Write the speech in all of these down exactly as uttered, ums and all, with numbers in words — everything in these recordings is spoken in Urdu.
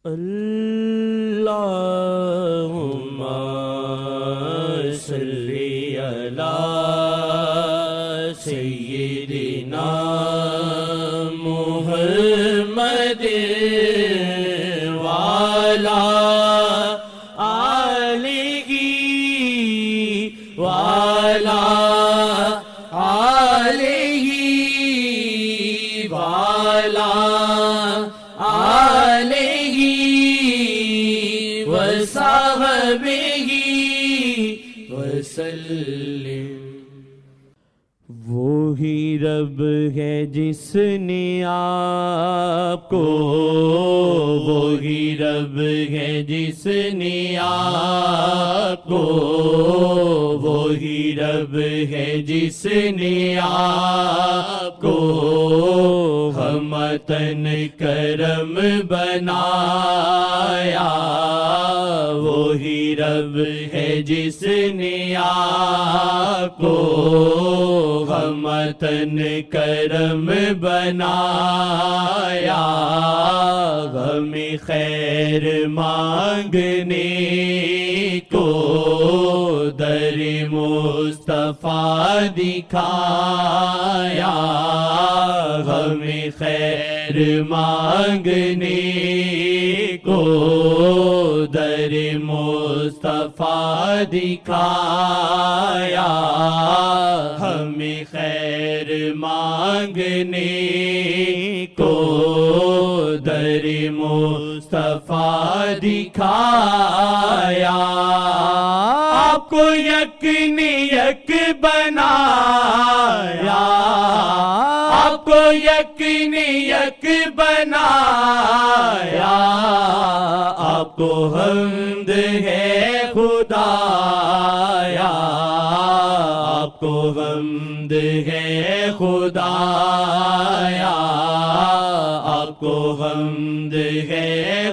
اللہم صلی علی سیدنا محمد وعلی آلہ وعلی آلہ وعلی آلہ وصحبہ وسلم۔ وہی رب ہے جس نے آپ کو، وہی رب ہے جس نے آپ کو، وہی رب ہے جس نے آپ کو ہمتن کرم بنایا، وہی رب ہے جس نے آپ کو ہمتن کرم بنایا، ہمیں خیر مانگنے کو در مصطفیٰ دکھایا، ہمیں خیر مانگنے کو در مصطفیٰ دکھایا، ہمیں خیر مانگنے کو در مصطفیٰ دکھایا، آپ کو یک نے یک بنایا، آپ کو یک نے یک بنایا، آپ کو حمد ہے خدایا، آپ کو حمد ہے خدایا، آپ کو حمد ہے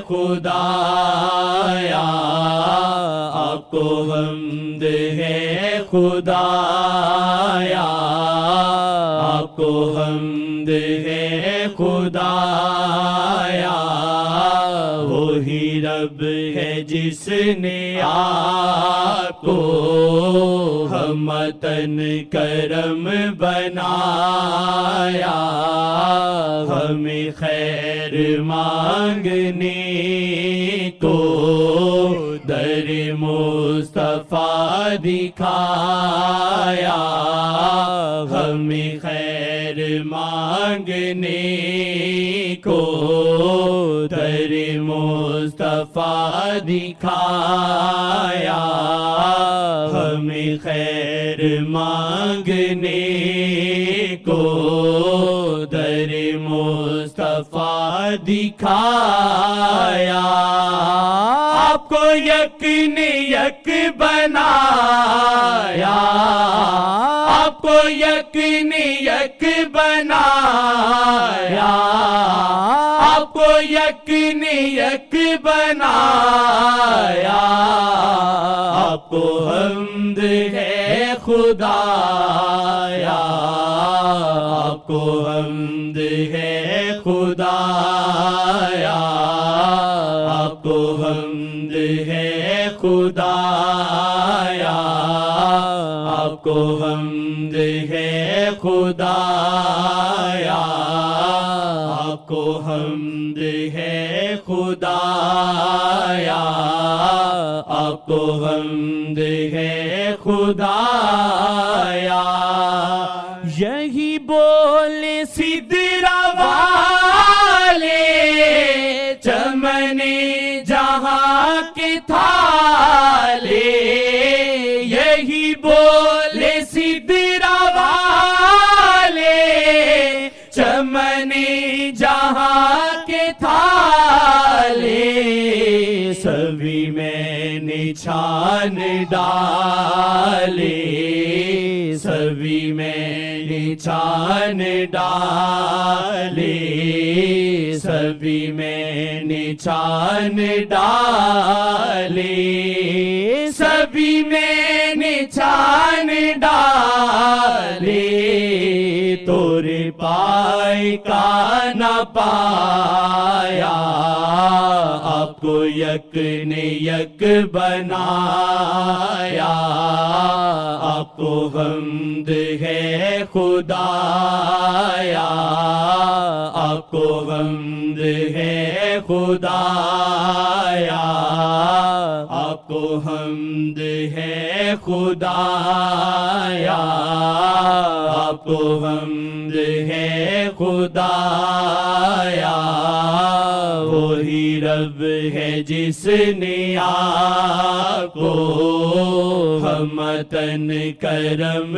خدایا، آپ کو حمد ہے خدایا، آپ کو حمد ہے خدایا، وہی رب ہے جس نے آپ کو ہمتن کرم بنایا، ہمیں خیر مانگنے کو در مصطفیٰ دکھایا، ہمیں خیر مانگنے کو در مصطفیٰ دکھایا، ہمیں خیر مانگنے کو در مصطفیٰ دکھایا، آپ کو یک نے یک بنایا، آپ کو یک نے یک بنایا، آپ کو یک نے یک بنایا، آپ کو حمد ہے خدایا، آپ کو حمد ہے خدایا، آپ کو حمد ہے خدایا، آپ کو حمد ہے خدایا، آپ کو حمد ہے خدایا، آپ کو حمد ہے خدایا، یہی بولے سدرا والے چمن جہاں کے تھالے، یہی بولے سدرا والے چمن جہاں کے تھالے، سبھی میں نے چھان ڈالے، سبھی میں نے چھان ڈالے، سبھی میں نے چھان ڈالے، سبھی میں نے چھان ڈالے، تورے پائے کا نہ پایا، آپ کو یک نے یک بنایا آپ کو حمد ہے خدایا آپ کو حمد ہے خدایا آپ کو حمد ہے خدایا آپ کو حمد ہے خدایا وہی رب ہے جس نے آپ کو ہمتن کرم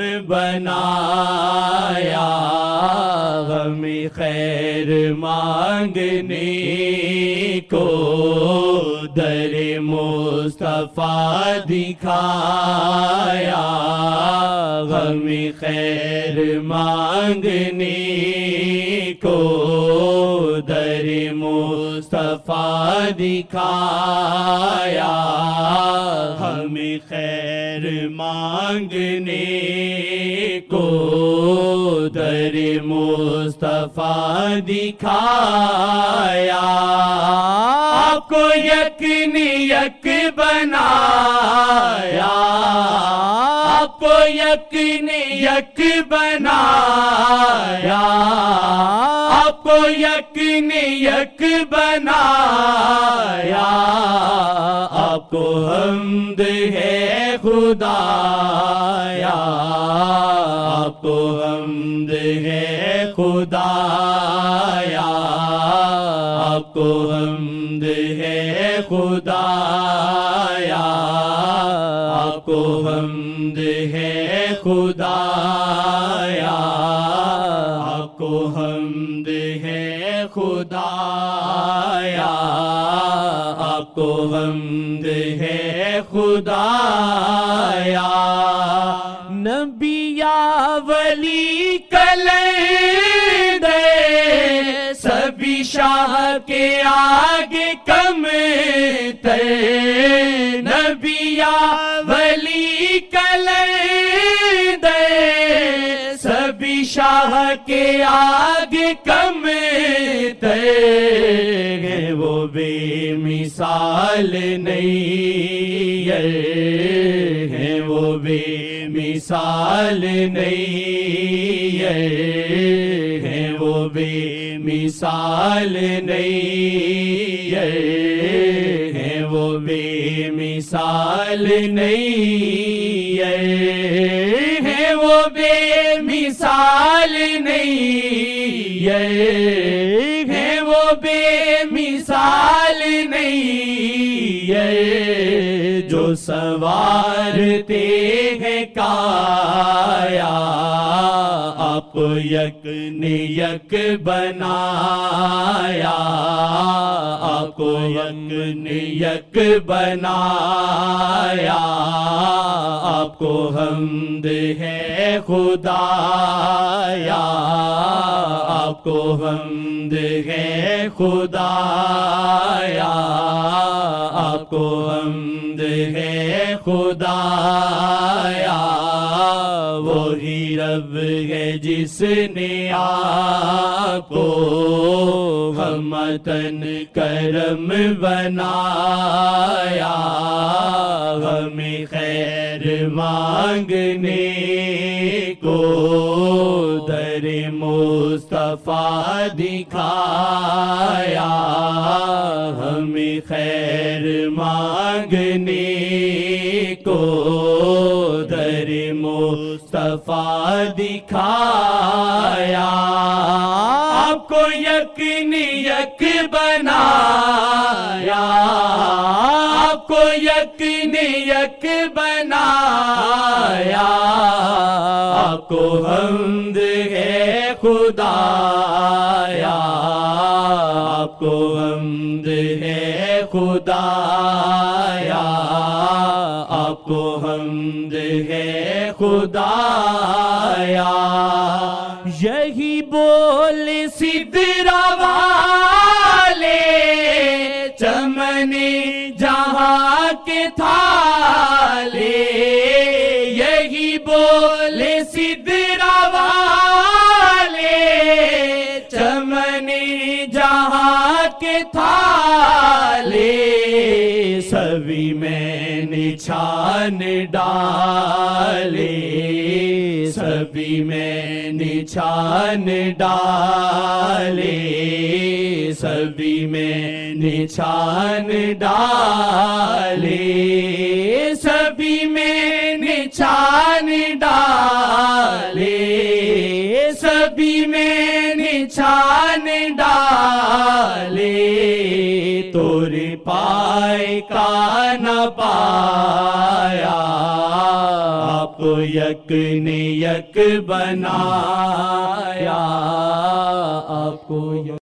بنایا ہمیں خیر مانگنے کو در مصطفیٰ دکھایا ہمیں خیر مانگنے کو در مصطفیٰ دکھایا ہمیں خیر مانگنے کو در مصطفیٰ دکھایا آپ کو یک نے یک بنایا آپ کو یک نے یک بنایا آپ کو یک نے یک بنایا آپ کو حمد ہے خدایا آپ کو حمد ہے خدایا آپ کو حمد ہے خدایا آپ کو حمد ہے خدایا آپ کو حمد ہے خدایا آپ کو حمد ہے خدایا نبی یا ولی کلندر سبھی شاہ کے آگے کم تر نبی یا ولی کلندر سبھی شاہ کے آگے کم تر ہے وہ بے مثال نہیں ہے وہ بے مثال نہیں ہے وہ بے مثال نہیں ہے وہ بے مثال نہیں ہے وہ بے مثال نہیں ہے وہ بے مثال نہیں جو سوارتے ہیں کایا آپ یک نے یک بنایا آپ کو یک نے یک بنایا آپ کو حمد ہے خدایا آپ کو حمد ہے خدایا آپ کو حمد ہے خدایا وہی رب ہے جس نے آپ کو ہمتن کرم بنایا ہمیں خیر مانگنے کو در مصطفیٰ دکھایا ہمیں خیر مانگنے کو در مصطفیٰ دکھایا آپ کو یک نے یک بنایا آپ کو یک نے یک بنایا آپ کو حمد ہے خدایا آپ کو حمد ہے خدایا آپ کو حمد ہے خدایا یہی بول سدرا والے چمن جہاں کے تھالے یہی بول سدرا والے چمن جہاں کے تھالے سبھی میں نشان ڈالے سبھی میں نشان ڈالے سبھی میں نشان ڈالے سبھی میں نشان ڈالے سبھی میں نشان ڈالے تورے پائے کا نہ پایا آپ یک نے یک بنایا آپ کو